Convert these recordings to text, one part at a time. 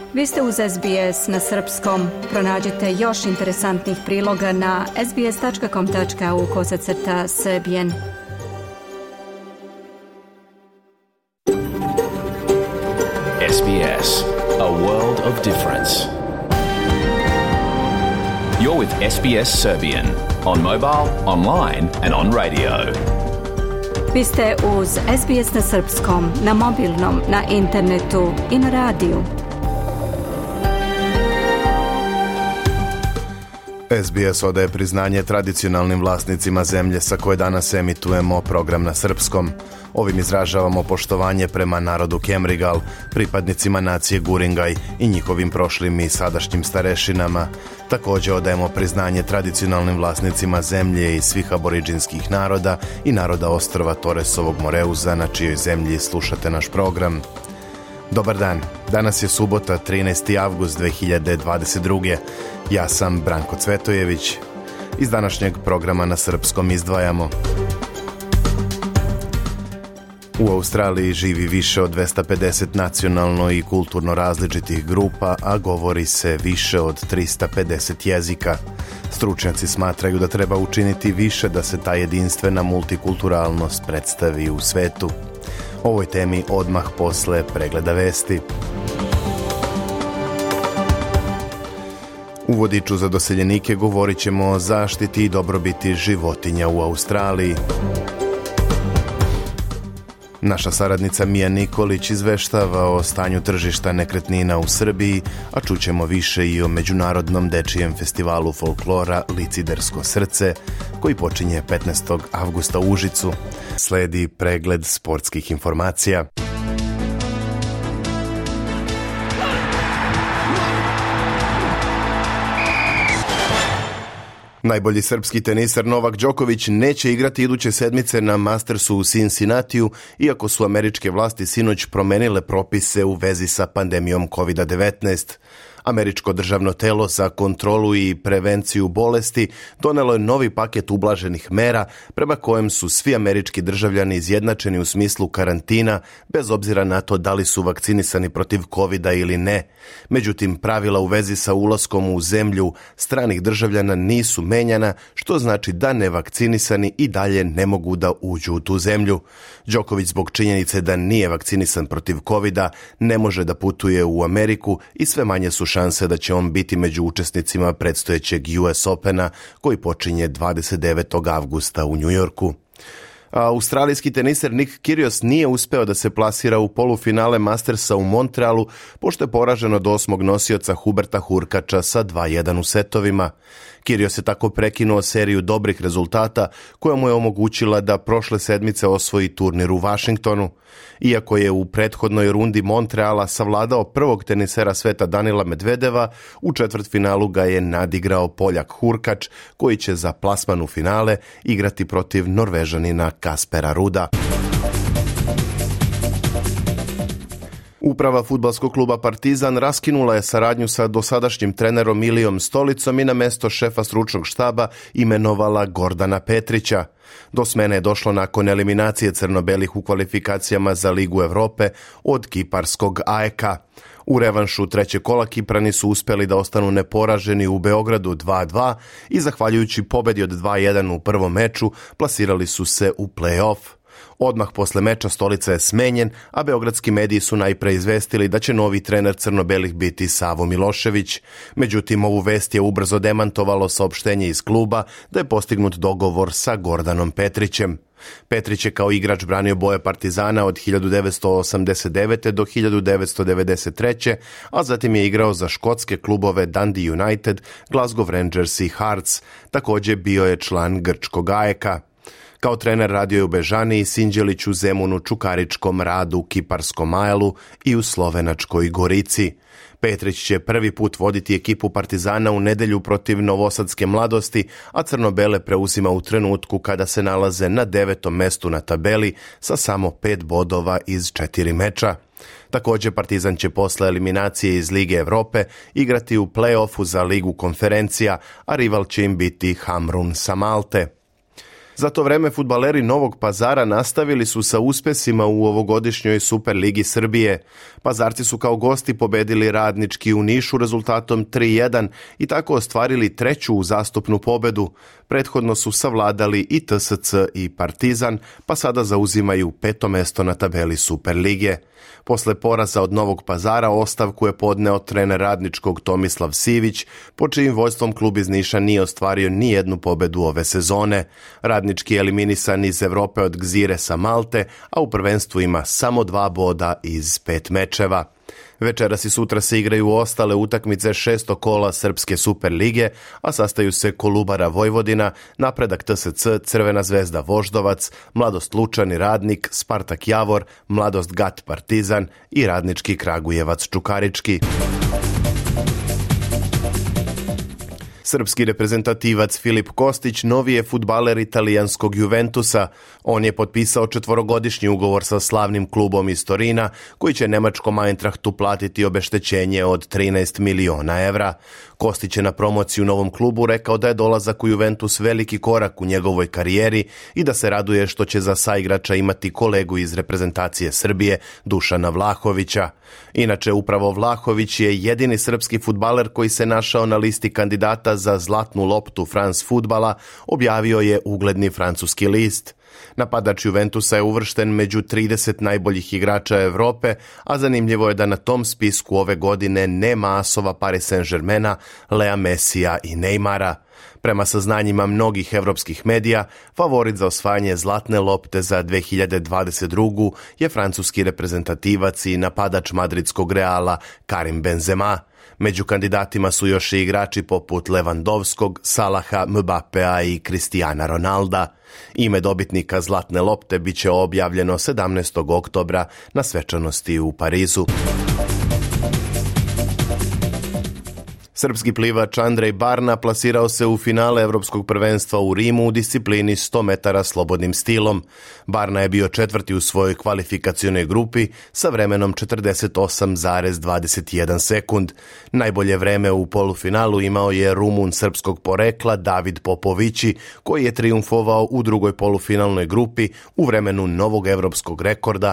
Vi ste uz SBS na srpskom. Pronađite još interesantnih priloga na sbs.com.au/serbian. SBS, a world of difference. You're with SBS Serbian on mobile, online and on radio. Vi ste uz SBS na srpskom, na mobilnom, na internetu i na radiju. SBS odaje priznanje tradicionalnim vlasnicima zemlje sa koje danas emitujemo program na srpskom. Ovim izražavamo poštovanje prema narodu Kemrigal, pripadnicima nacije Guringaj i njihovim prošlim i sadašnjim starešinama. Također odajemo priznanje tradicionalnim vlasnicima zemlje i svih aboriđinskih naroda i naroda ostrva Toresovog Moreuza, na čijoj zemlji slušate naš program. Dobar dan, danas je subota 13. avgust 2022. Ja sam Branko Cvetojević. Iz današnjeg programa na srpskom izdvajamo: u Australiji živi više od 250 nacionalno i kulturno različitih grupa, a govori se više od 350 jezika. Stručnjaci smatraju da treba učiniti više da se ta jedinstvena multikulturalnost predstavi u svetu. O ovoj temi odmah posle pregleda vesti. U vodiču za doseljenike govorit ćemo o zaštiti i dobrobiti životinja u Australiji. Naša saradnica Mija Nikolić izveštava o stanju tržišta nekretnina u Srbiji, a čućemo više i o Međunarodnom dečijem festivalu folklora Licidersko srce, koji počinje 15. avgusta u Užicu. Sledi pregled sportskih informacija. Najbolji srpski teniser Novak Đoković neće igrati iduće sedmice na Mastersu u Cincinnatiju, iako su američke vlasti sinoć promenile propise u vezi sa pandemijom COVID-19. Američko državno telo za kontrolu i prevenciju bolesti donelo je novi paket ublaženih mera prema kojem su svi američki državljani izjednačeni u smislu karantina, bez obzira na to da li su vakcinisani protiv covida ili ne. Međutim, pravila u vezi sa ulaskom u zemlju stranih državljana nisu menjana, što znači da nevakcinisani i dalje ne mogu da uđu u tu zemlju. Đoković zbog činjenice da nije vakcinisan protiv covida ne može da putuje u Ameriku i sve manje su šanse da će on biti među učesnicima predstojećeg US Opena koji počinje 29. avgusta u Njujorku. Australijski teniser Nick Kyrgios nije uspeo da se plasira u polufinale Mastersa u Montrealu, pošto je poražen od 8. nosioca Huberta Hurkača sa 2:1 u setovima. Kyrgios je tako prekinuo seriju dobrih rezultata koja mu je omogućila da prošle sedmice osvoji turnir u Vašingtonu. Iako je u prethodnoj rundi Montreala savladao prvog tenisera sveta Danila Medvedeva, u četvrtfinalu ga je nadigrao Poljak Hurkač, koji će za plasman u finale igrati protiv Norvežanina Kaspera Ruda. Uprava fudbalskog kluba Partizan raskinula je saradnju sa dosadašnjim trenerom Milijom Stolicom i na mesto šefa stručnog štaba imenovala Gordana Petrića. Do smene je došlo nakon eliminacije crno-belih u kvalifikacijama za Ligu Evrope od kiparskog AEK-a. U revanšu trećeg kola Kiprani su uspjeli da ostanu neporaženi u Beogradu 2:2 i zahvaljujući pobedi od 2:1 u prvom meču plasirali su se u play-off. Odmah posle meča Stolica je smenjen, a beogradski mediji su najpre izvestili da će novi trener crno-belih biti Savo Milošević. Međutim, ovu vest je ubrzo demantovalo saopštenje iz kluba da je postignut dogovor sa Gordanom Petrićem. Petrić je kao igrač branio boje Partizana od 1989. do 1993. a zatim je igrao za škotske klubove Dundee United, Glasgow Rangers i Hearts. Također bio je član grčkog AEK-a. Kao trener radio je u Bežani, Sinđeliću, Zemunu, Čukaričkom, Radu, Kiparskom Ajlu i u Slovenačkoj Gorici. Petrić će prvi put voditi ekipu Partizana u nedjelju protiv Novosadske Mladosti, a crno-bele preuzima u trenutku kada se nalaze na 9. mestu na tabeli sa samo 5 bodova iz 4 meča. Također Partizan će posle eliminacije iz Lige Evrope igrati u play-offu za Ligu konferencija, a rival će im biti Hamrun sa Malte. Za to vreme fudbaleri Novog Pazara nastavili su sa uspesima u ovogodišnjoj Superligi Srbije. Pazarci su kao gosti pobedili Radnički u Nišu rezultatom 3:1 i tako ostvarili treću uzastopnu pobedu. Prethodno su savladali i TSC i Partizan, pa sada zauzimaju 5. mesto na tabeli Superlige. Posle poraza od Novog Pazara ostavku je podneo trener Radničkog Tomislav Sivić, po čijim vođstvom klub iz Niša nije ostvario ni jednu pobedu ove sezone. Radnički je eliminisan iz Evrope od Gzire sa Malte, a u prvenstvu ima samo 2 boda iz 5 mečeva. Večeras i sutra se igraju ostale utakmice 6. kola Srpske Superlige, a sastaju se Kolubara Vojvodina, Napredak TSC, Crvena zvezda Voždovac, Mladost Lučani Radnik, Spartak Javor, Mladost Gat Partizan i Radnički Kragujevac Čukarički. Srpski reprezentativac Filip Kostić novi je fudbaler italijanskog Juventusa. On je potpisao 4-godišnji ugovor sa slavnim klubom iz Torina, koji će nemačkom Eintrachtu platiti obeštećenje od 13 miliona evra. Kostić je na promociju u novom klubu rekao da je dolazak u Juventus veliki korak u njegovoj karijeri i da se raduje što će za saigrača imati kolegu iz reprezentacije Srbije, Dušana Vlahovića. Inače, upravo Vlahović je jedini srpski fudbaler koji se našao na listi kandidata za zlatnu loptu France fudbala, objavio je ugledni francuski list. Napadač Juventusa je uvršten među 30 najboljih igrača Evrope, a zanimljivo je da na tom spisku ove godine nema asova Paris Saint-Germaina, Lea Messija i Neymara. Prema saznanjima mnogih evropskih medija, favorit za osvajanje zlatne lopte za 2022. je francuski reprezentativac i napadač madridskog Reala Karim Benzema. Među kandidatima su još i igrači poput Lewandowskog, Salaha, Mbappea i Cristiana Ronalda. Ime dobitnika zlatne lopte biće objavljeno 17. oktobra na svečanosti u Parizu. Srpski plivač Andrej Barna plasirao se u finale Evropskog prvenstva u Rimu u disciplini 100 metara slobodnim stilom. Barna je bio 4. u svojoj kvalifikacionoj grupi sa vremenom 48,21 sekund. Najbolje vreme u polufinalu imao je Rumun srpskog porekla David Popovići, koji je trijumfovao u drugoj polufinalnoj grupi u vremenu novog evropskog rekorda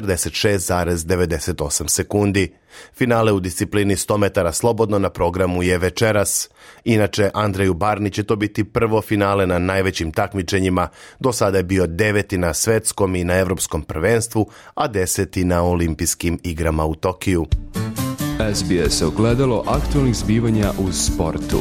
46,98 sekundi. Finale u disciplini 100 metara slobodno na programu je večeras. Inače, Andreju Barni će to biti prvo finale na najvećim takmičenjima. Do sada je bio 9. na svetskom i na evropskom prvenstvu, a 10. na olimpijskim igrama u Tokiju. SBS ogledalo aktualnih zbivanja u sportu.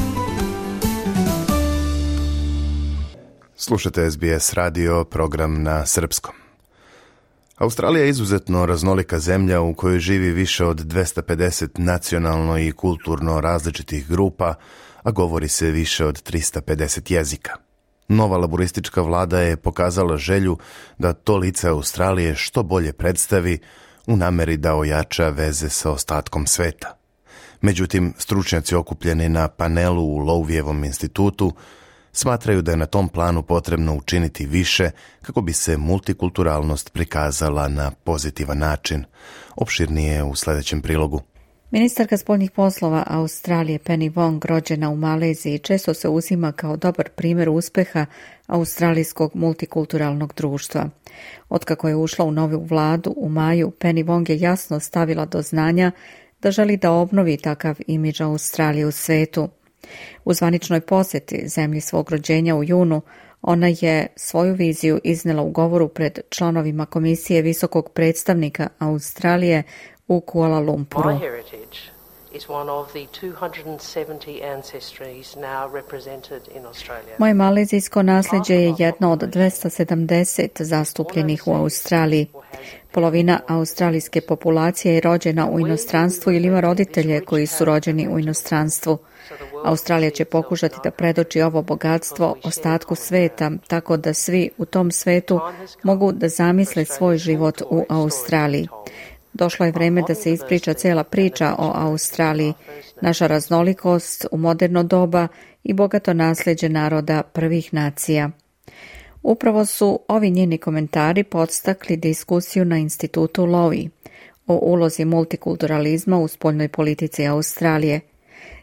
Slušate SBS radio, program na srpskom. Australija je izuzetno raznolika zemlja u kojoj živi više od 250 nacionalno i kulturno različitih grupa, a govori se više od 350 jezika. Nova laboristička vlada je pokazala želju da to lice Australije što bolje predstavi u nameri da ojača veze sa ostatkom sveta. Međutim, stručnjaci okupljeni na panelu u Louvievom institutu smatraju da je na tom planu potrebno učiniti više kako bi se multikulturalnost prikazala na pozitivan način. Opširnije u sljedećem prilogu. Ministarka spoljnih poslova Australije Penny Wong, rođena u Maleziji, često se uzima kao dobar primjer uspeha australijskog multikulturalnog društva. Otkako je ušla u novu vladu u maju, Penny Wong je jasno stavila do znanja da želi da obnovi takav imidž Australije u svetu. U zvaničnoj posjeti zemlji svog rođenja u junu, ona je svoju viziju iznela u govoru pred članovima Komisije visokog predstavnika Australije u Kuala Lumpuru. My heritage is one of the 270 ancestries now represented in Australia. Moje malezijsko nasljeđe je jedno od 270 zastupljenih u Australiji. Polovina australijske populacije je rođena u inostranstvu ili ima roditelje koji su rođeni u inostranstvu. Australija će pokušati da predoči ovo bogatstvo ostatku sveta, tako da svi u tom svetu mogu da zamisle svoj život u Australiji. Došlo je vreme da se ispriča cijela priča o Australiji, naša raznolikost u moderno doba i bogato nasljeđe naroda prvih nacija. Upravo su ovi njeni komentari podstakli diskusiju na institutu Lowy o ulozi multikulturalizma u spoljnoj politici Australije.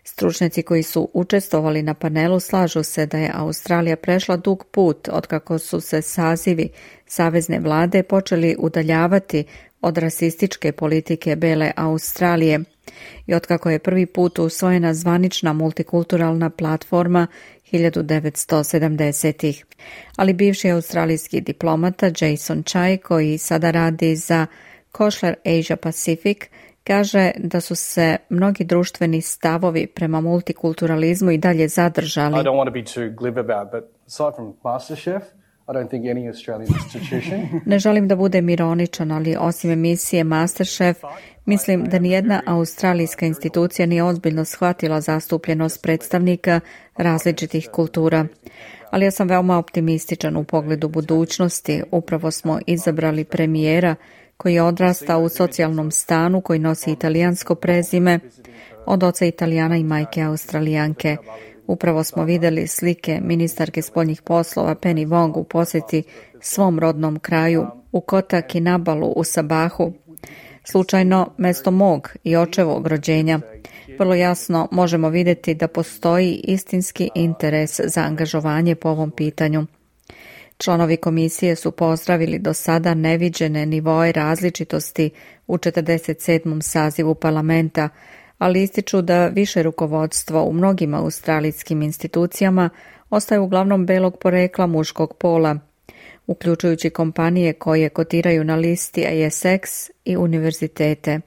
Stručnjaci koji su učestvovali na panelu slažu se da je Australija prešla dug put otkako su se sazivi savezne vlade počeli udaljavati od rasističke politike bele Australije i otkako je prvi put usvojena zvanična multikulturalna platforma 1970-ih. Ali bivši australijski diplomata Jason Chai, koji sada radi za Košler Asia Pacific, kaže da su se mnogi društveni stavovi prema multikulturalizmu i dalje zadržali. I don't want to be too glib about, but aside from MasterChef, I don't think any Australian institution. Ne želim da budem ironičan, ali osim emisije MasterChef, mislim da nijedna australijska institucija nije ozbiljno shvatila zastupljenost predstavnika različitih kultura. Ali ja sam veoma optimističan u pogledu budućnosti. Upravo smo izabrali premijera koji je odrastao u socijalnom stanu, koji nosi italijansko prezime, od oca Italijana i majke Australijanke. Upravo smo vidjeli slike ministarke spoljnih poslova Penny Wong u posjeti svom rodnom kraju u Kota Kinabalu u Sabahu, slučajno mjesto mog i očevog rođenja. Vrlo jasno možemo vidjeti da postoji istinski interes za angažovanje po ovom pitanju. Članovi komisije su pozdravili do sada neviđene nivoe različitosti u 47. sazivu parlamenta, ali ističu da više rukovodstvo u mnogim australijskim institucijama ostaje uglavnom belog porekla muškog pola, uključujući kompanije koje kotiraju na listi ASX i univerzitete.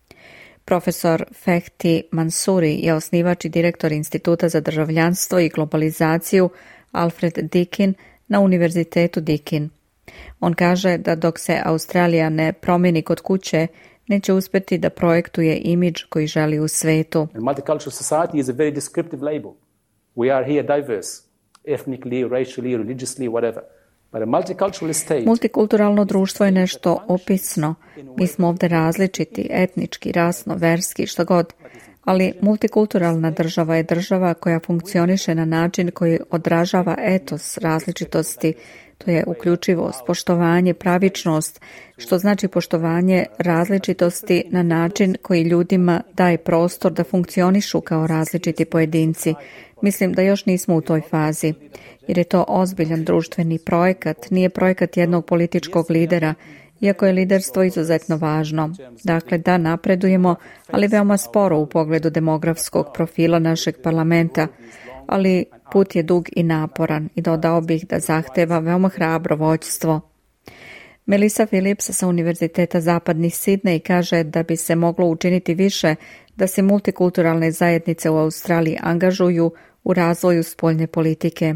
Profesor Fehti Mansuri je osnivač i direktor Instituta za državljanstvo i globalizaciju Alfred Deakin na Univerzitetu Deakin. On kaže da dok se Australija ne promijeni kod kuće, neće uspjeti da projektuje imidž koji želi u svetu. Multicultural society is a very descriptive label. We are here diverse, ethnically, racially, religiously, whatever. But a multicultural state... Multikulturalno društvo je nešto opisno. Mi smo ovdje različiti, etnički, rasno, verski, što god. Ali multikulturalna država je država koja funkcioniše na način koji odražava etos različitosti. To je uključivost, poštovanje, pravičnost, što znači poštovanje različitosti na način koji ljudima daje prostor da funkcionišu kao različiti pojedinci. Mislim da još nismo u toj fazi, jer je to ozbiljan društveni projekat, nije projekat jednog političkog lidera, iako je liderstvo izuzetno važno. Dakle, da napredujemo, ali veoma sporo u pogledu demografskog profila našeg parlamenta, ali put je dug i naporan i dodao bih da zahteva veoma hrabro vođstvo. Melissa Phillips sa Univerziteta Zapadni Sidney kaže da bi se moglo učiniti više da se multikulturalne zajednice u Australiji angažuju u razvoju spoljne politike.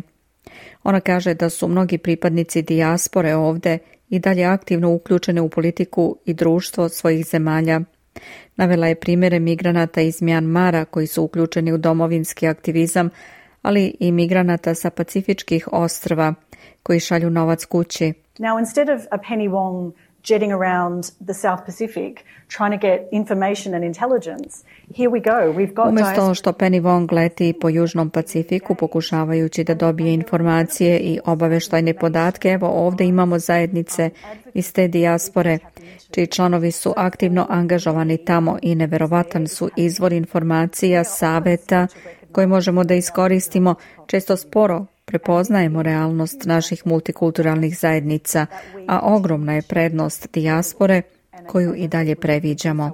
Ona kaže da su mnogi pripadnici dijaspore ovdje i dalje aktivno uključene u politiku i društvo svojih zemalja. Navela je primjere migranata iz Mjanmara koji su uključeni u domovinski aktivizam, ali i migranata sa Pacifičkih ostrva koji šalju novac kući. Now, instead of a Penny Wong jetting around the South Pacific trying to get information and intelligence, here we go. We've got umjesto što Penny Wong leti po Južnom Pacifiku pokušavajući da dobije informacije i obavještajne podatke, evo ovdje imamo zajednice iz te dijaspore, čiji članovi su aktivno angažovani tamo i neverovatan su izvor informacija, savjeta koje možemo da iskoristimo. Često sporo prepoznajemo realnost naših multikulturalnih zajednica, a ogromna je prednost dijaspore koju i dalje previđamo.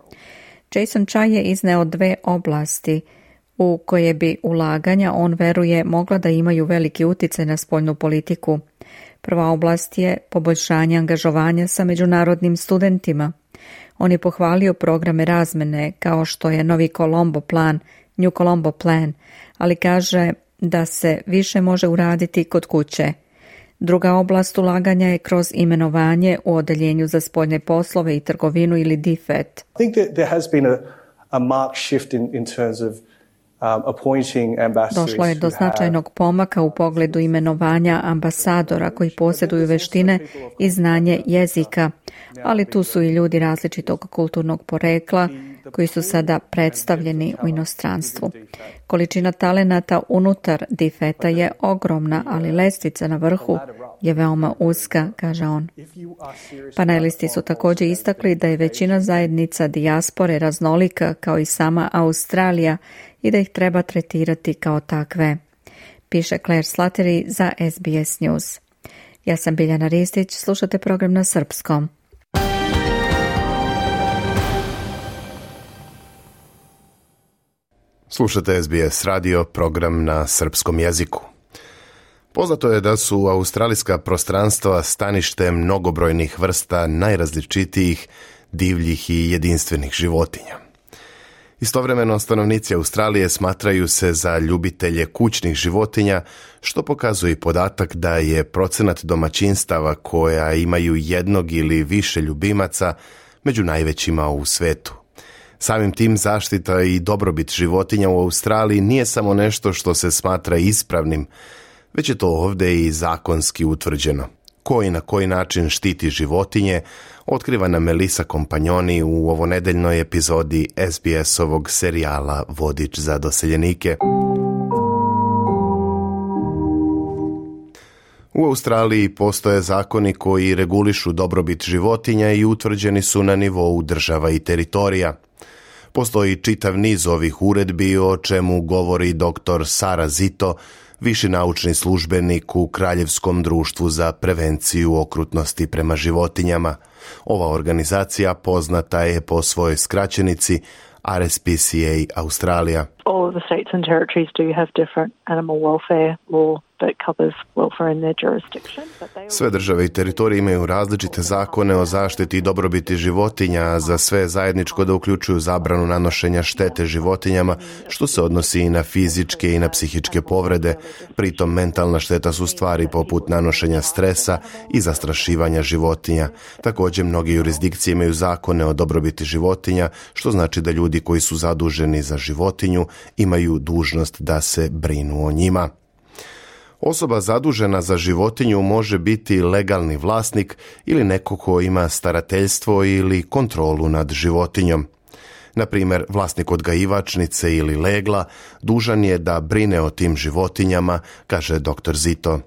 Jason Chai je izneo 2 oblasti u koje bi ulaganja, on veruje, mogla da imaju veliki utjecaj na spoljnu politiku. Prva oblast je poboljšanje angažovanja sa međunarodnim studentima. On je pohvalio programe razmene kao što je Novi Colombo plan, New Colombo plan, ali kaže da se više može uraditi kod kuće. Druga oblast ulaganja je kroz imenovanje u odeljenju za spoljne poslove i trgovinu ili DFET. I think that there has been a marked shift in terms of appointing ambassadors. Došlo je do značajnog pomaka u pogledu imenovanja ambasadora koji posjeduju veštine i znanje jezika, ali tu su i ljudi različitog kulturnog porekla koji su sada predstavljeni u inostranstvu. Količina talenata unutar DFET-a je ogromna, ali lestvica na vrhu je veoma uska, kaže on. Panelisti su također istakli da je većina zajednica dijaspore raznolika kao i sama Australija i da ih treba tretirati kao takve. Piše Claire Slattery za SBS News. Ja sam Biljana Ristić, slušate program na srpskom. Slušate SBS radio, program na srpskom jeziku. Poznato je da su australijska prostranstva stanište mnogobrojnih vrsta najrazličitijih, divljih i jedinstvenih životinja. Istovremeno, stanovnici Australije smatraju se za ljubitelje kućnih životinja, što pokazuje i podatak da je procenat domaćinstava koja imaju jednog ili više ljubimaca među najvećima u svetu. Samim tim zaštita i dobrobit životinja u Australiji nije samo nešto što se smatra ispravnim, već je to ovdje i zakonski utvrđeno. Ko i na koji način štiti životinje, otkriva nam Melissa Kompanjoni u ovonedeljnoj epizodi SBS-ovog serijala Vodič za doseljenike. U Australiji postoje zakoni koji regulišu dobrobit životinja i utvrđeni su na nivou država i teritorija. Postoji čitav niz ovih uredbi, o čemu govori dr. Sara Zito, viši naučni službenik u Kraljevskom društvu za prevenciju okrutnosti prema životinjama. Ova organizacija poznata je po svojoj skraćenici RSPCA Australija. All of the states and territories do have different animal welfare law that covers welfare in their jurisdiction. Sve države i teritorije imaju različite zakone o zaštiti i dobrobiti životinja, a za sve zajedničko da uključuju zabranu nanošenja štete životinjama, što se odnosi i na fizičke i na psihičke povrede. Pritom mentalna šteta su stvari poput nanošenja stresa i zastrašivanja životinja. Također mnoge jurisdikcije imaju zakone o dobrobiti životinja, što znači da ljudi koji su zaduženi za životinju imaju dužnost da se brinu o njima. Osoba zadužena za životinju može biti legalni vlasnik ili neko ko ima starateljstvo ili kontrolu nad životinjom. Na primjer, vlasnik odgajivačnice ili legla dužan je da brine o tim životinjama, kaže dr. Zito.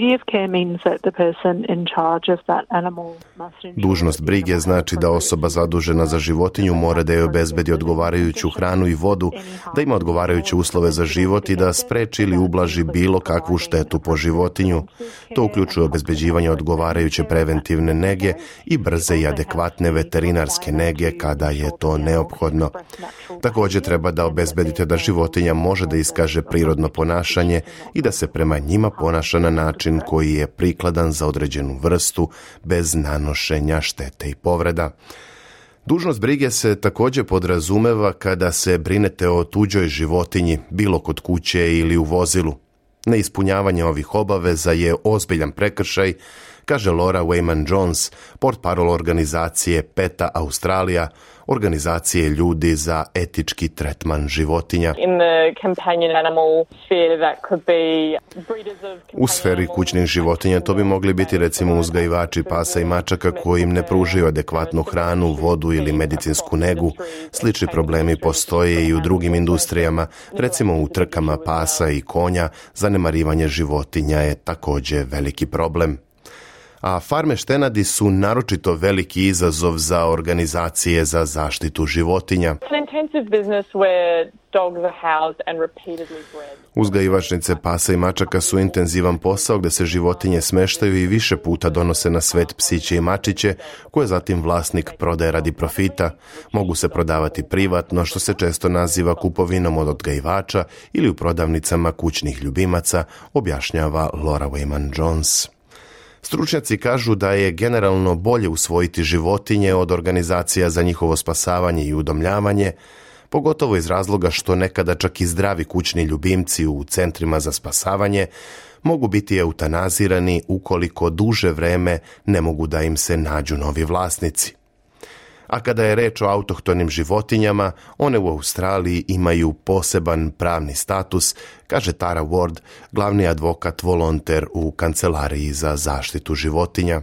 Dužnost brige znači da osoba zadužena za životinju mora da joj obezbedi odgovarajuću hranu i vodu, da ima odgovarajuće uslove za život i da spreči ili ublaži bilo kakvu štetu po životinju. To uključuje obezbeđivanje odgovarajuće preventivne nege i brze i adekvatne veterinarske nege kada je to neophodno. Također treba da obezbedite da životinja može da iskaže prirodno ponašanje i da se prema njima ponaša na način koji je prikladan za određenu vrstu bez nanošenja štete i povreda. Dužnost brige se također podrazumeva kada se brinete o tuđoj životinji, bilo kod kuće ili u vozilu. Neispunjavanje ovih obaveza je ozbiljan prekršaj, kaže Laura Wayman-Jones, portparol organizacije PETA Australija, organizacije ljudi za etički tretman životinja. U sferi kućnih životinja to bi mogli biti recimo uzgajivači pasa i mačaka koji im ne pružaju adekvatnu hranu, vodu ili medicinsku negu. Slični problemi postoje i u drugim industrijama, recimo u trkama pasa i konja, zanemarivanje životinja je također veliki problem. A farme štenadi su naročito veliki izazov za organizacije za zaštitu životinja. Uzgajivačnice pasa i mačaka su intenzivan posao gdje se životinje smeštaju i više puta donose na svet psiće i mačiće, koje zatim vlasnik prodaje radi profita. Mogu se prodavati privatno, što se često naziva kupovinom od odgajivača ili u prodavnicama kućnih ljubimaca, objašnjava Laura Wayman-Jones. Stručnjaci kažu da je generalno bolje usvojiti životinje od organizacija za njihovo spasavanje i udomljavanje, pogotovo iz razloga što nekada čak i zdravi kućni ljubimci u centrima za spasavanje mogu biti eutanazirani ukoliko duže vreme ne mogu da im se nađu novi vlasnici. A kada je reč o autohtonim životinjama, one u Australiji imaju poseban pravni status, kaže Tara Ward, glavni advokat volonter u Kancelariji za zaštitu životinja.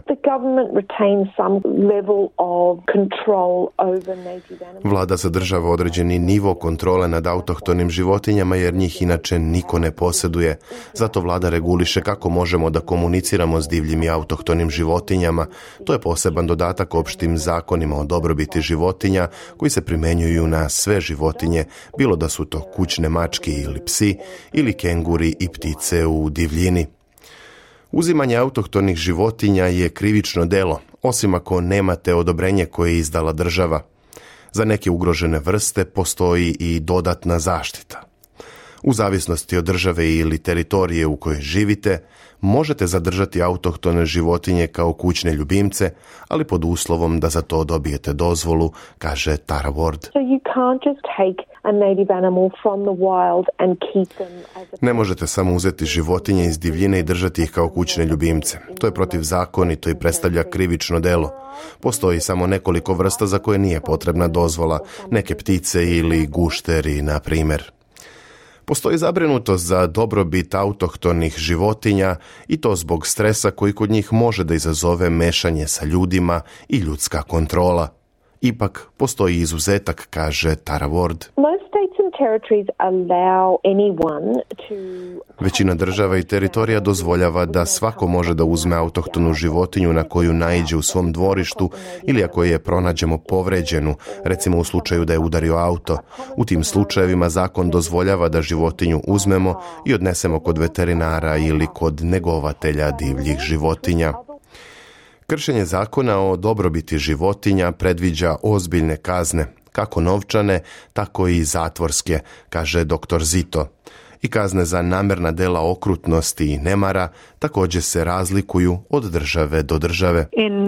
Vlada zadržava određeni nivo kontrole nad autohtonim životinjama jer njih inače niko ne posjeduje. Zato vlada reguliše kako možemo da komuniciramo s divljim i autohtonim životinjama. To je poseban dodatak opštim zakonima o dobrobiti životinja koji se primjenjuju na sve životinje, bilo da su to kućne mačke ili psi ili kenguri i ptice u divljini. Uzimanje autohtonih životinja je krivično delo, osim ako nemate odobrenje koje je izdala država. Za neke ugrožene vrste postoji i dodatna zaštita. U zavisnosti od države ili teritorije u kojoj živite, možete zadržati autohtone životinje kao kućne ljubimce, ali pod uslovom da za to dobijete dozvolu, kaže Tara Ward. Ne možete samo uzeti životinje iz divljine i držati ih kao kućne ljubimce. To je protivzakonito i predstavlja krivično delo. Postoji samo nekoliko vrsta za koje nije potrebna dozvola, neke ptice ili gušteri, na primjer. Postoji zabrinutost za dobrobit autohtonih životinja i to zbog stresa koji kod njih može da izazove mešanje sa ljudima i ljudska kontrola. Ipak postoji izuzetak, kaže Tara Ward. Većina država i teritorija dozvoljava da svako može da uzme autohtonu životinju na koju naiđe u svom dvorištu ili ako je pronađemo povređenu, recimo u slučaju da je udario auto. U tim slučajevima zakon dozvoljava da životinju uzmemo i odnesemo kod veterinara ili kod negovatelja divljih životinja. Kršenje zakona o dobrobiti životinja predviđa ozbiljne kazne, kako novčane, tako i zatvorske, kaže dr. Zito. I kazne za namerna dela okrutnosti i nemara također se razlikuju od države do države.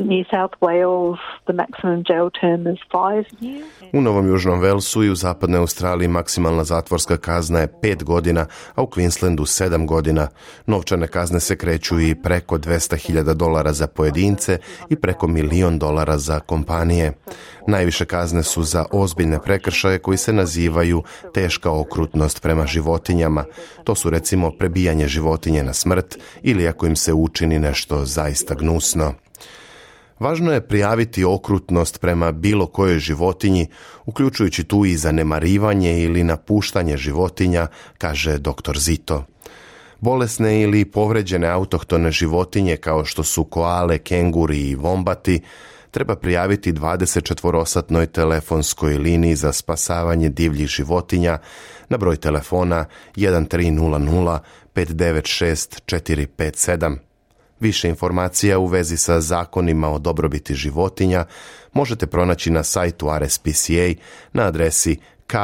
U Novom Južnom Velsu i u Zapadnoj Australiji maksimalna zatvorska kazna je 5 godina, a u Queenslandu 7 godina. Novčane kazne se kreću i preko $200,000 za pojedince i preko $1 milion za kompanije. Najviše kazne su za ozbiljne prekršaje koji se nazivaju teška okrutnost prema životinjama. To su recimo prebijanje životinje na smrt ili ako im se učini nešto zaista gnusno. Važno je prijaviti okrutnost prema bilo kojoj životinji, uključujući tu i zanemarivanje ili napuštanje životinja, kaže dr. Zito. Bolesne ili povređene autohtone životinje kao što su koale, kenguri i vombati treba prijaviti 24-satnoj telefonskoj liniji za spasavanje divljih životinja na broj telefona 1300 596 457. Više informacija u vezi sa zakonima o dobrobiti životinja možete pronaći na sajtu RSPCA na adresi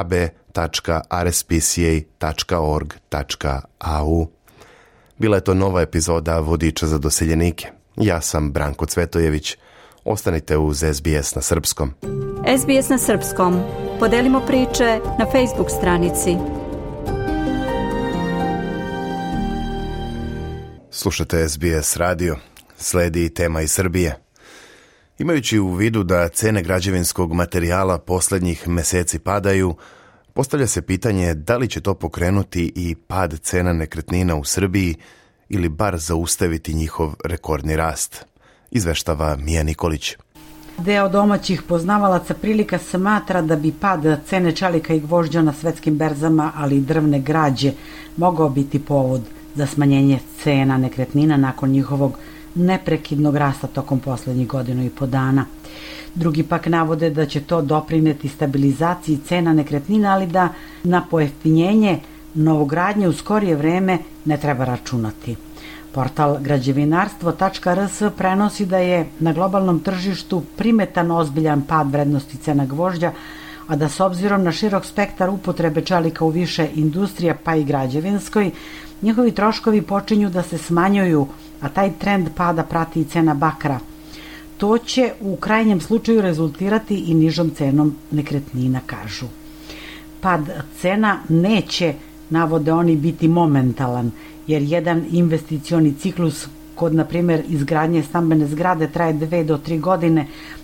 kb.rspca.org.au. Bila je to nova epizoda Vodiča za doseljenike. Ja sam Branko Cvetojević. Ostanite uz SBS na srpskom. SBS na srpskom. Podelimo priče na Facebook stranici. Slušate SBS radio. Sledi tema iz Srbije. Imajući u vidu da cene građevinskog materijala posljednjih meseci padaju, postavlja se pitanje da li će to pokrenuti i pad cena nekretnina u Srbiji ili bar zaustaviti njihov rekordni rast. Izveštava Mija Nikolić. Deo domaćih poznavalaca prilika smatra da bi pad cene čelika i gvožđa na svetskim berzama, ali i drvne građe, mogao biti povod za smanjenje cena nekretnina nakon njihovog neprekidnog rasta tokom posljednjih 1,5 dana. Drugi pak navode da će to doprineti stabilizaciji cena nekretnina, ali da na pojeftinjenje novogradnje u skorije vreme ne treba računati. Portal građevinarstvo.rs prenosi da je na globalnom tržištu primetan ozbiljan pad vrednosti cena gvožđa, a da s obzirom na širok spektar upotrebe čelika u više industrija pa i građevinskoj, njihovi troškovi počinju da se smanjuju, a taj trend pada prati i cena bakra. To će u krajnjem slučaju rezultirati i nižom cenom nekretnina, kažu. Pad cena neće, navode oni, biti momentalan, jer jedan investicioni ciklus kod, na primjer, izgradnje stambene zgrade traje 2 do 3 godine,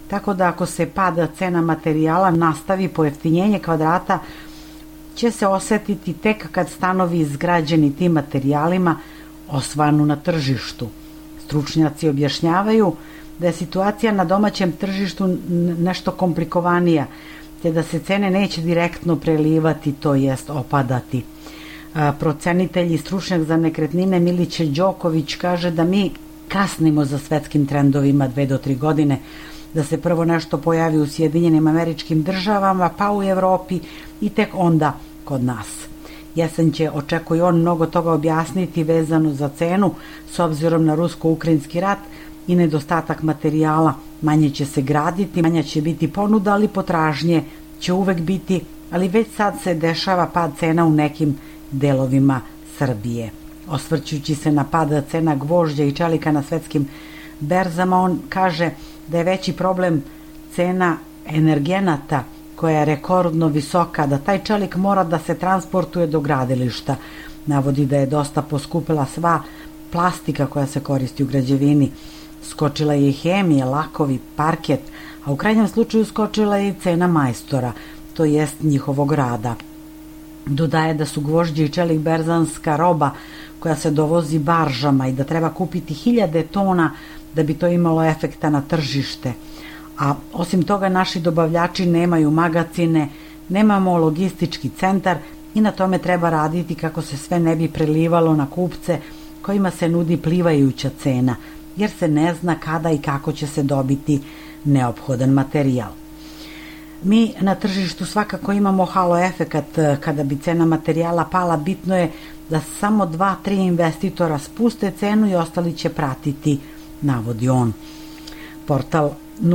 tako da ako se pada cena materijala nastavi, pojeftinjenje kvadrata će se osetiti tek kad stanovi izgrađeni tim materijalima osvanu na tržištu. Stručnjaci objašnjavaju da je situacija na domaćem tržištu nešto komplikovanija, te da se cene neće direktno prelivati, to jest opadati. Procenitelj i stručnjak za nekretnine Miliće Đoković kaže da mi kasnimo za svetskim trendovima 2 do 3 godine, da se prvo nešto pojavi u Sjedinjenim Američkim Državama, pa u Evropi i tek onda kod nas. Jesen će, očekuje on, mnogo toga objasniti vezano za cenu s obzirom na rusko-ukrajinski rat i nedostatak materijala. Manje će se graditi, manja će biti ponuda, ali potražnje će uvek biti, ali već sad se dešava pad cena u nekim delovima Srbije. Osvrćući se na pad cena gvožđa i čelika na svetskim berzama, on kaže da je veći problem cena energenata koja je rekordno visoka, da taj čelik mora da se transportuje do gradilišta. Navodi da je dosta poskupila sva plastika koja se koristi u građevini. Skočila je i hemija, lakovi, parket, a u krajnjem slučaju skočila je i cena majstora, to jest njihovog rada. Dodaje da su gvožđe i čelik berzanska roba koja se dovozi baržama i da treba kupiti 1000 tona da bi to imalo efekta na tržište. A osim toga naši dobavljači nemaju magacine, nemamo logistički centar i na tome treba raditi kako se sve ne bi prelivalo na kupce kojima se nudi plivajuća cena, jer se ne zna kada i kako će se dobiti neophodan materijal. Mi na tržištu svakako imamo halo efekat. Kada bi cena materijala pala, bitno je da samo 2-3 investitora spuste cenu i ostali će pratiti, navodi on. Portal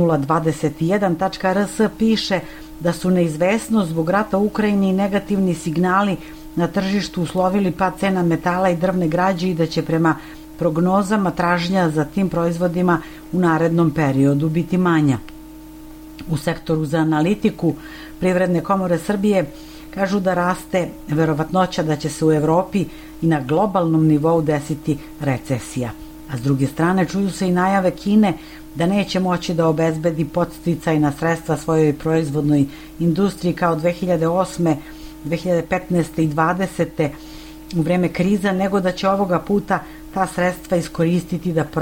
021.rs piše da su neizvesnost zbog rata u Ukrajini i negativni signali na tržištu uslovili pad cena metala i drvne građe i da će prema prognozama tražnja za tim proizvodima u narednom periodu biti manja. U sektoru za analitiku Privredne komore Srbije kažu da raste verovatnoća da će se u Evropi i na globalnom nivou desiti recesija. A s druge strane čuju se i najave Kine da neće moći da obezbedi podsticajna sredstva svojoj proizvodnoj industriji kao 2008. 2015. i 2020. u vreme kriza, nego da će ovoga puta ta sredstva iskoristiti da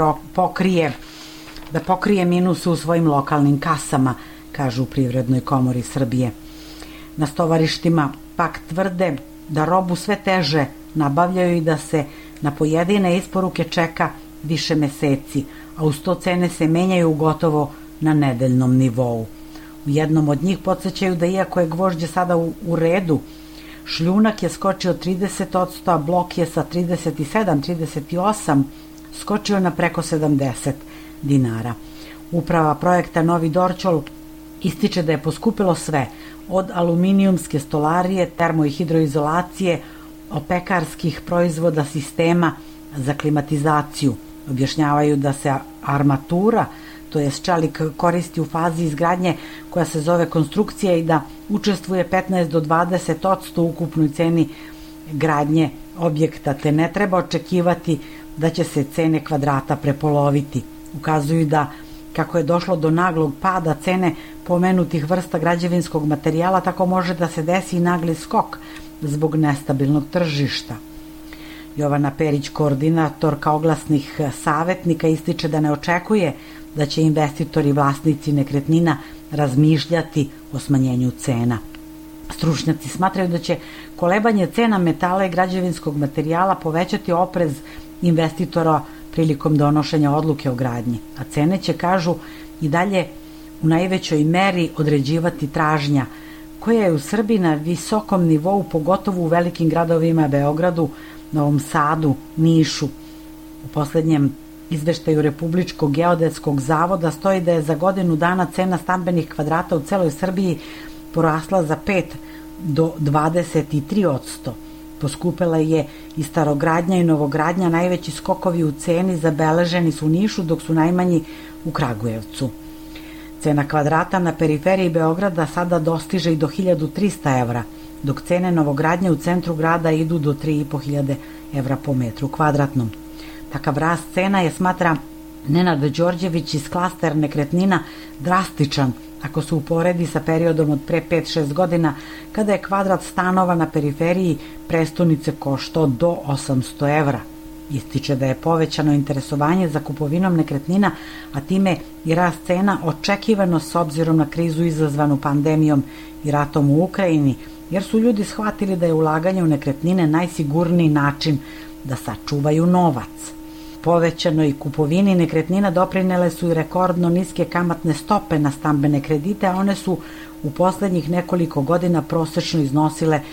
pokrije minuse u svojim lokalnim kasama, kažu u Privrednoj komori Srbije. Na stovarištima pak tvrde da robu sve teže nabavljaju i da se na pojedine isporuke čeka više meseci, a uz to cene se menjaju gotovo na nedeljnom nivou. U jednom od njih podsjećaju da iako je gvožđe sada u redu, šljunak je skočio 30%, a blok je sa 37-38 skočio na preko 70 dinara. Uprava projekta Novi Dorćol ističe da je poskupilo sve, od aluminijumske stolarije, termo- i hidroizolacije, opekarskih proizvoda, sistema za klimatizaciju. Objašnjavaju da se armatura, to je čelik, koristi u fazi izgradnje koja se zove konstrukcija i da učestvuje 15 do 20% u ukupnoj ceni gradnje objekta, te ne treba očekivati da će se cene kvadrata prepoloviti. Ukazuju da kako je došlo do naglog pada cene pomenutih vrsta građevinskog materijala, tako može da se desi i nagli skok zbog nestabilnog tržišta. Jovana Perić, koordinatorka oglasnih savetnika, ističe da ne očekuje da će investitori i vlasnici nekretnina razmišljati o smanjenju cena. Stručnjaci smatraju da će kolebanje cena metala i građevinskog materijala povećati oprez investitora prilikom donošenja odluke o gradnji, a cene će, kažu, i dalje u najvećoj meri određivati tražnja, koja je u Srbiji na visokom nivou, pogotovo u velikim gradovima Beogradu, Novom Sadu, Nišu. U poslednjem izveštaju Republičkog geodetskog zavoda stoji da je za godinu dana cena stambenih kvadrata u celoj Srbiji porasla za 5 do 23%. Poskupela je i starogradnja i novogradnja, najveći skokovi u ceni zabeleženi su u Nišu, dok su najmanji u Kragujevcu. Cena kvadrata na periferiji Beograda sada dostiže i do 1300 evra, dok cene novogradnje u centru grada idu do 3500 evra po metru kvadratnom. Takav rast cena je, smatra Nenad Đorđević iz Klaster nekretnina drastičan ako se uporedi sa periodom od pre 5-6 godina kada je kvadrat stanova na periferiji prestonice koštao do 800 evra. Ističe da je povećano interesovanje za kupovinom nekretnina, a time i rast cena očekivano s obzirom na krizu izazvanu pandemijom i ratom u Ukrajini, jer su ljudi shvatili da je ulaganje u nekretnine najsigurniji način da sačuvaju novac. Povećanoj kupovini nekretnina doprinele su i rekordno niske kamatne stope na stambene kredite, a one su u poslednjih nekoliko godina prosečno iznosile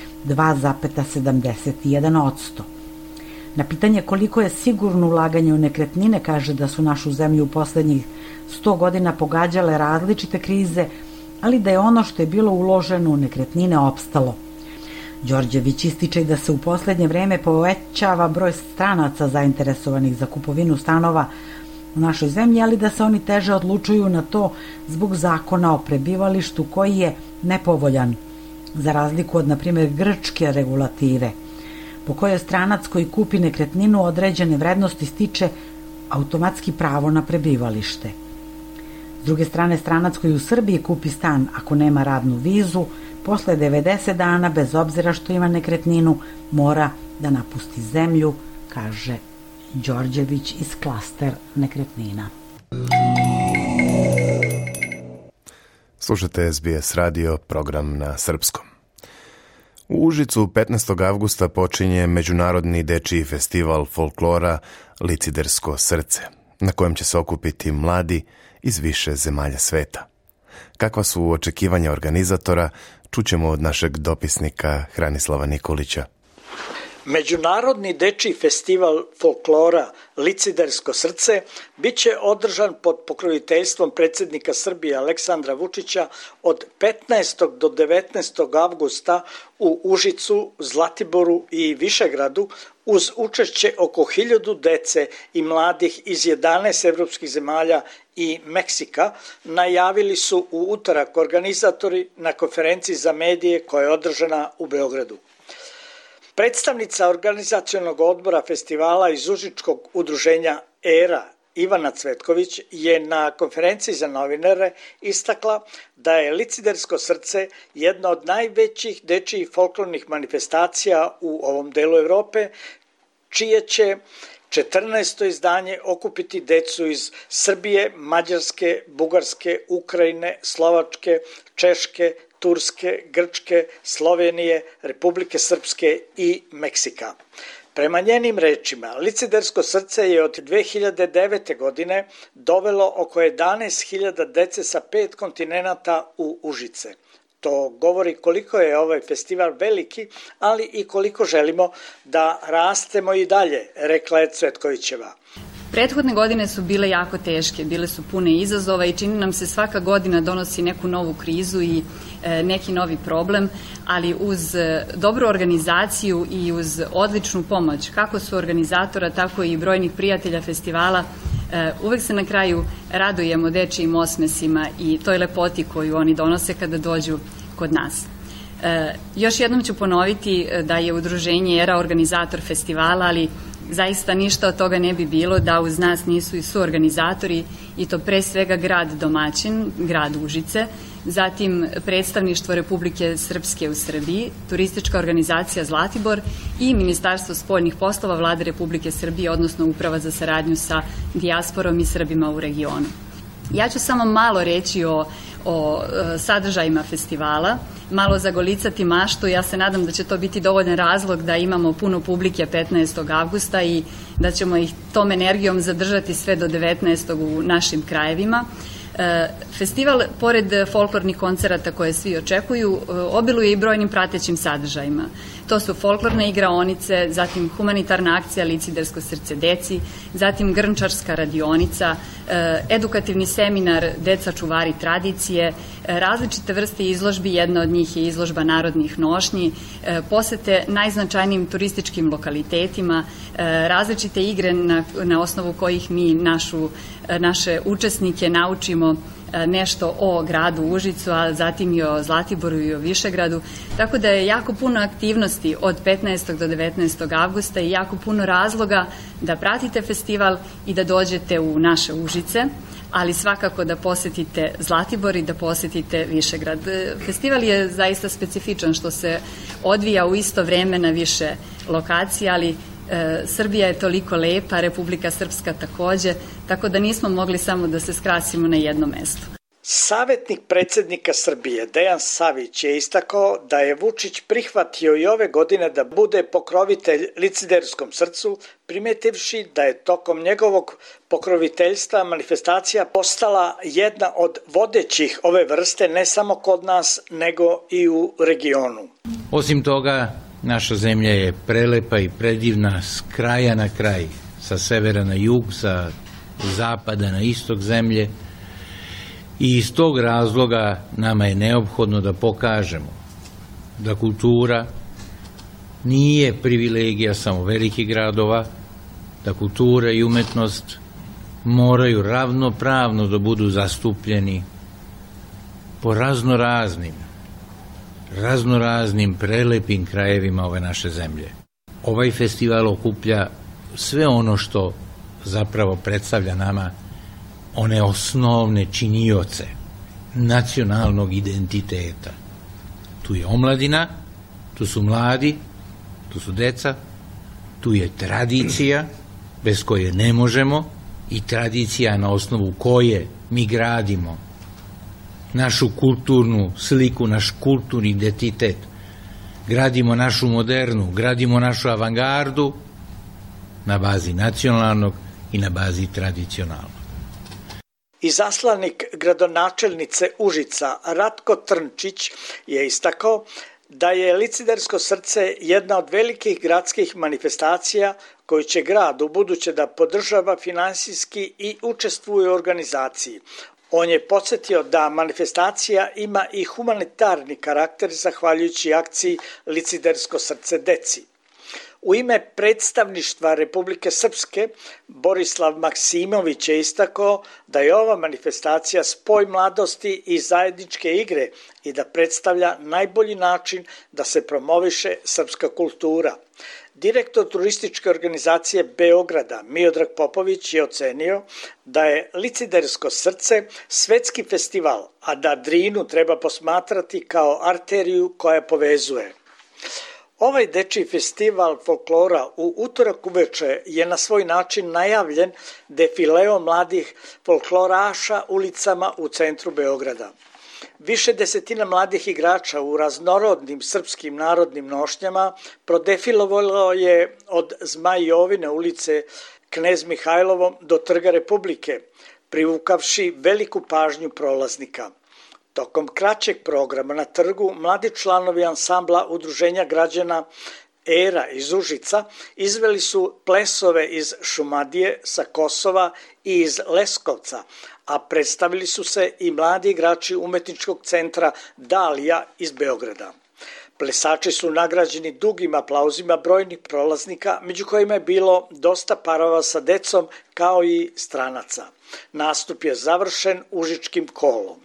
2,71%. Na pitanje koliko je sigurno ulaganje u nekretnine, kaže da su našu zemlju u poslednjih 100 godina pogađale različite krize, ali da je ono što je bilo uloženo u nekretnine opstalo. Đorđević ističe da se u poslednje vreme povećava broj stranaca zainteresovanih za kupovinu stanova u našoj zemlji, ali da se oni teže odlučuju na to zbog zakona o prebivalištu koji je nepovoljan, za razliku od, na primjer, grčke regulative, po kojoj stranac koji kupi nekretninu određene vrednosti stiče automatski pravo na prebivalište. S druge strane, stranac koji u Srbiji kupi stan ako nema radnu vizu, posle 90 dana, bez obzira što ima nekretninu, mora da napusti zemlju, kaže Đorđević iz Klaster nekretnina. Slušate SBS radio, program na srpskom. U Užicu 15. avgusta počinje Međunarodni dečiji festival folklora Licidersko srce, na kojem će se okupiti mladi iz više zemalja sveta. Kakva su očekivanja organizatora, čućemo od našeg dopisnika Hranislava Nikolića. Međunarodni dečiji festival folklora Licidersko srce biće održan pod pokroviteljstvom predsjednika Srbije Aleksandra Vučića od 15. do 19. avgusta u Užicu, Zlatiboru i Višegradu uz učešće oko 1000 dece i mladih iz 11 evropskih zemalja i Meksika, najavili su u utorak organizatori na konferenciji za medije koja je održana u Beogradu. Predstavnica organizacionog odbora festivala iz Užičkog udruženja ERA Ivana Cvetković je na konferenciji za novinare istakla da je Licidersko srce jedna od najvećih dečijih folklornih manifestacija u ovom delu Evrope, čije će 14. izdanje okupiti decu iz Srbije, Mađarske, Bugarske, Ukrajine, Slovačke, Češke, Turske, Grčke, Slovenije, Republike Srpske i Meksika. Prema njenim rečima, Licidersko srce je od 2009. godine dovelo oko 11.000 dece sa 5 kontinenata u Užice. To govori koliko je ovaj festival veliki, ali i koliko želimo da rastemo i dalje, rekla je Cvetkovićeva. Prethodne godine su bile jako teške, bile su pune izazova i čini nam se svaka godina donosi neku novu krizu i neki novi problem, ali uz dobru organizaciju i uz odličnu pomoć, kako su organizatora, tako i brojnih prijatelja festivala, uvek se na kraju radujemo dečijim osmesima i toj lepoti koju oni donose kada dođu kod nas. Još jednom ću ponoviti da je udruženje ERA organizator festivala, ali zaista ništa od toga ne bi bilo da uz nas nisu i suorganizatori, i to pre svega grad domaćin, grad Užice, zatim predstavništvo Republike Srpske u Srbiji, turistička organizacija Zlatibor i Ministarstvo spoljnih poslova Vlade Republike Srbije, odnosno Uprava za saradnju sa dijasporom i Srbima u regionu. Ja ću samo malo reći o sadržajima festivala, malo zagolicati maštu. Ja se nadam da će to biti dovoljan razlog da imamo puno publike 15. avgusta i da ćemo ih tom energijom zadržati sve do 19. u našim krajevima. Festival, pored folklornih koncerata koje svi očekuju, obiluje i brojnim pratećim sadržajima. To su folklorne igraonice, zatim humanitarna akcija Licidersko srce deci, zatim grnčarska radionica, edukativni seminar Deca čuvari tradicije, različite vrste izložbi, jedna od njih je izložba narodnih nošnji, posete najznačajnijim turističkim lokalitetima, različite igre na osnovu kojih mi naše učesnike naučimo nešto o gradu Užicu, a zatim i o Zlatiboru i o Višegradu. Tako da je jako puno aktivnosti od 15. do 19. avgusta i jako puno razloga da pratite festival i da dođete u naše Užice, ali svakako da posetite Zlatibor i da posetite Višegrad. Festival je zaista specifičan što se odvija u isto vreme na više lokacija, ali Srbija je toliko lepa, Republika Srpska takođe, tako da nismo mogli samo da se skrasimo na jedno mesto. Savetnik predsjednika Srbije Dejan Savić je istakao da je Vučić prihvatio i ove godine da bude pokrovitelj liciderskom srcu, primetivši da je tokom njegovog pokroviteljstva manifestacija postala jedna od vodećih ove vrste ne samo kod nas, nego i u regionu. Osim toga, naša zemlja je prelepa i predivna s kraja na kraj, sa severa na jug, sa zapada na istok zemlje, i iz tog razloga nama je neophodno da pokažemo da kultura nije privilegija samo velikih gradova, da kultura i umetnost moraju ravnopravno da budu zastupljeni po raznoraznim prelepim krajevima ove naše zemlje. Ovaj festival okuplja sve ono što zapravo predstavlja nama one osnovne činioce nacionalnog identiteta. Tu je omladina, tu su mladi, tu su deca, tu je tradicija bez koje ne možemo i tradicija na osnovu koje mi gradimo našu kulturnu sliku, naš kulturni identitet. Gradimo našu modernu, gradimo našu avangardu na bazi nacionalnog i na bazi tradicionalnog. Izaslanik gradonačelnice Užica Ratko Trnčić je istakao da je licidersko srce jedna od velikih gradskih manifestacija koju će grad ubuduće da podržava finansijski i učestvuje u organizaciji. On je podsjetio da manifestacija ima i humanitarni karakter zahvaljujući akciji Licidersko srce deci. U ime predstavništva Republike Srpske, Borislav Maksimović je istakao da je ova manifestacija spoj mladosti i zajedničke igre i da predstavlja najbolji način da se promoviše srpska kultura. Direktor turističke organizacije Beograda Miodrag Popović je ocenio da je Licidersko srce svetski festival, a da Drinu treba posmatrati kao arteriju koja povezuje. Ovaj dečiji festival folklora u utorak uveče je na svoj način najavljen defileom mladih folkloraša ulicama u centru Beograda. Više desetina mladih igrača u raznorodnim srpskim narodnim nošnjama prodefilovalo je od Zmajovine ulice Knez Mihajlovom do Trga Republike, privukavši veliku pažnju prolaznika. Tokom kraćeg programa na trgu, mladi članovi ansambla Udruženja građana Era iz Užica izveli su plesove iz Šumadije, sa Kosova i iz Leskovca, a predstavili su se i mladi igrači umetničkog centra Dalija iz Beograda. Plesači su nagrađeni dugim aplauzima brojnih prolaznika, među kojima je bilo dosta parova sa decom kao i stranaca. Nastup je završen užičkim kolom.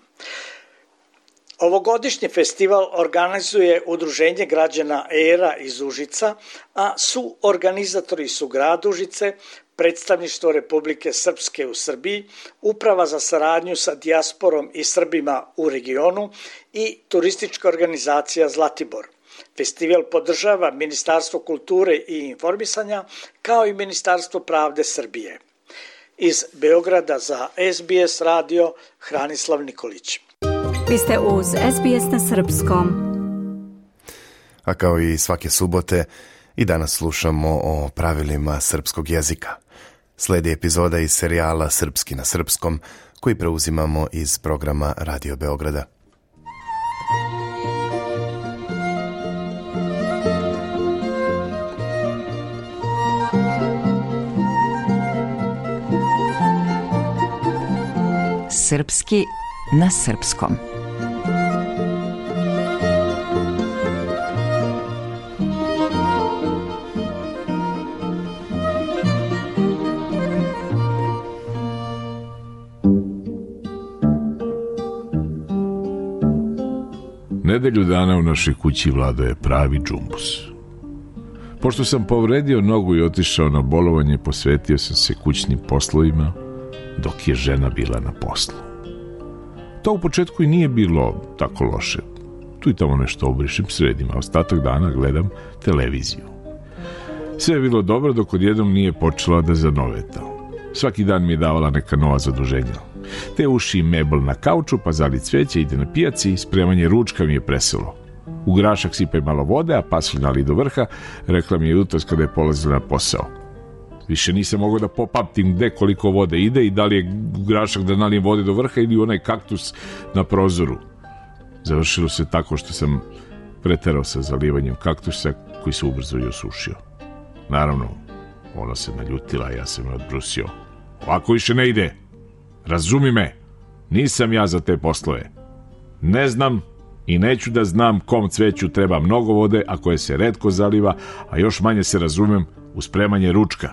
Ovogodišnji festival organizuje Udruženje građana Era iz Užica, a suorganizatori su grad Užice, Predstavništvo Republike Srpske u Srbiji, Uprava za saradnju sa dijasporom i Srbima u regionu i Turistička organizacija Zlatibor. Festival podržava Ministarstvo kulture i informisanja kao i Ministarstvo pravde Srbije. Iz Beograda za SBS radio Hranislav Nikolić. Vi ste uz SBS na srpskom. A kao i svake subote, i danas slušamo o pravilima srpskog jezika. Sledi epizoda iz serijala Srpski na srpskom, koji preuzimamo iz programa Radio Beograda. Srpski na srpskom. nedelju dana u našoj kući vladao je pravi džumbus. Pošto sam povredio nogu i otišao na bolovanje, posvetio sam se kućnim poslovima dok je žena bila na poslu. To u početku i nije bilo tako loše. Tu i tamo nešto obrišem, sredim, a ostatak dana gledam televiziju. Sve je bilo dobro dok odjednom nije počela da zanoveta. Svaki dan mi je davala neka nova zaduženja. Te uši i mebel na kauču, pa zali cveće, ide na pijaci, spremanje ručka mi je preselo. U grašak sipaj malo vode, a pasulj nali do vrha, rekla mi je jutros kada je polazila na posao. Više nisam mogao da popamtim gde koliko vode ide i da li je u grašak da nalijem vode do vrha ili onaj kaktus na prozoru. Završilo se tako što sam preterao sa zalivanjem kaktusa koji se ubrzo i osušio. Naravno, ona se naljutila, ja sam je odbrusio. Ovako više ne ide. Razumi me, nisam ja za te poslove. Ne znam i neću da znam kom cveću treba mnogo vode, a koje se retko zaliva, a još manje se razumem u spremanje ručka.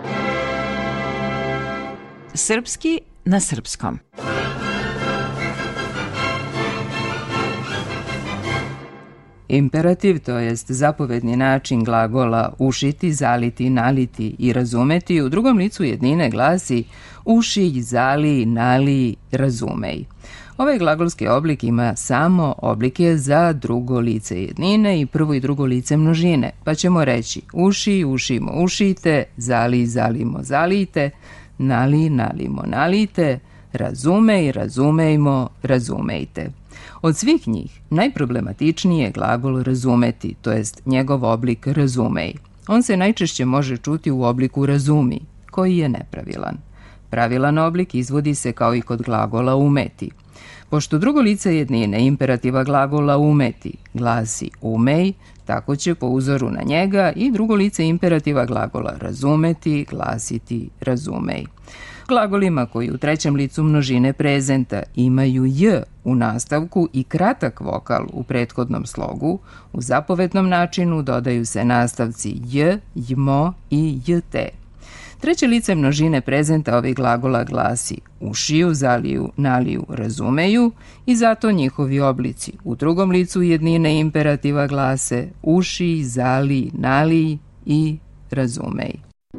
Srpski na srpskom. Imperativ, to jest zapovedni način glagola ušiti, zaliti, naliti i razumeti, u drugom licu jednine glasi uši, zali, nali, razumej. Ovaj glagolski oblik ima samo oblike za drugo lice jednine i prvo i drugo lice množine, pa ćemo reći uši, ušimo, ušite, zali, zalimo, zalite, nali, nalimo, nalite, razumej, razumejmo, razumejte. Od svih njih najproblematičniji je glagol razumeti, to jest njegov oblik razumej. On se najčešće može čuti u obliku razumi, koji je nepravilan. Pravilan oblik izvodi se kao i kod glagola umeti. Pošto drugo lice jednine imperativa glagola umeti glasi umej, tako će po uzoru na njega i drugo lice imperativa glagola razumeti glasiti razumej. Glagolima koji u trećem licu množine prezenta imaju j u nastavku i kratak vokal u prethodnom slogu, u zapovednom načinu dodaju se nastavci j, jmo i jte. Treće lice množine prezenta ovih glagola glasi ušiju, zaliju, naliju, razumeju i zato njihovi oblici u drugom licu jednine imperativa glase uši, zali, nali i razumej.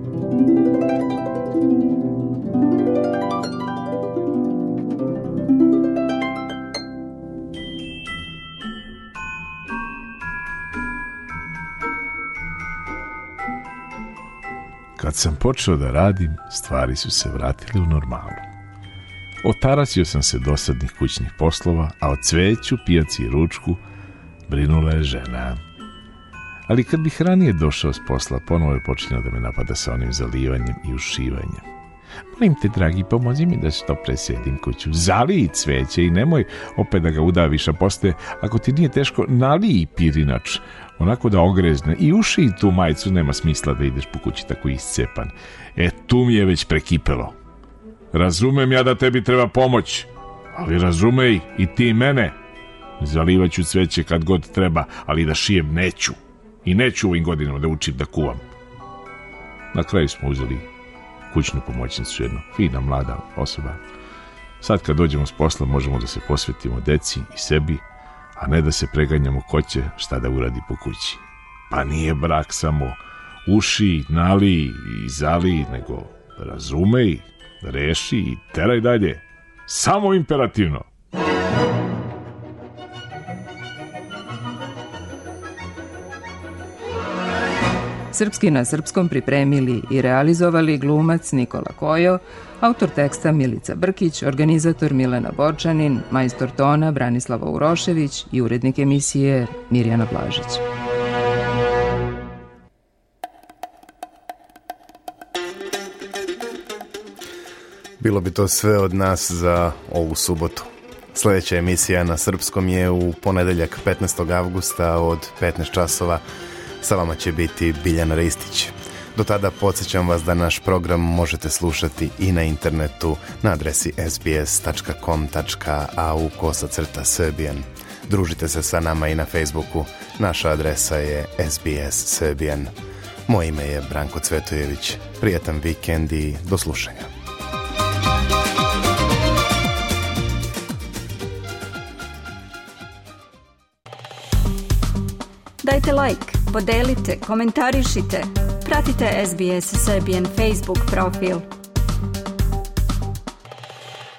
Kad sam počeo da radim, stvari su se vratile u normalu. Otarasio sam se dosadnih kućnih poslova, a o cveću, pijaci i ručku brinula je žena. Ali kad bih ranije došao s posla, ponovo je počinjao da me napada sa onim zalivanjem i ušivanjem. Molim te, dragi, pomozi mi da što presedim kuću. Zaliji cveće i nemoj opet da ga udaviš, a posle, ako ti nije teško, naliji pirinač, onako da ogrezne i uši i tu majicu, nema smisla da ideš po kući tako iscepan. Tu mi je već prekipelo. Razumem ja da tebi treba pomoć, ali razumej i ti mene. Zalivaću cveće kad god treba, ali da šijem neću. I neću ovim godinama da učim da kuvam. Na kraju smo uzeli kućnu pomoćnicu, jednu fina mlada osoba. Sad kad dođemo s posla možemo da se posvetimo deci i sebi, a ne da se preganjamo ko će šta da uradi po kući. Pa nije brak samo uši, nali i zali, nego razumej, reši i teraj dalje. Samo imperativno. Srpski na srpskom pripremili i realizovali glumac Nikola Kojo, autor teksta Milica Brkić, organizator Milena Borčanin, majstor tona Branislava Urošević i urednik emisije Mirjana Blažić. Bilo bi to sve od nas za ovu subotu. Sljedeća emisija na srpskom je u ponedeljak 15. avgusta od 15 časova. Sa vama će biti Biljana Ristić. Do tada podsjećam vas da naš program možete slušati i na internetu na adresi sbs.com.au/Serbian. Družite se sa nama i na Facebooku. Naša adresa je SBS Serbian. Moje ime je Branko Cvetojević. Prijetan vikend i do slušanja. Dajte like, podelite, komentarišite. Pratite SBS Serbian Facebook profil.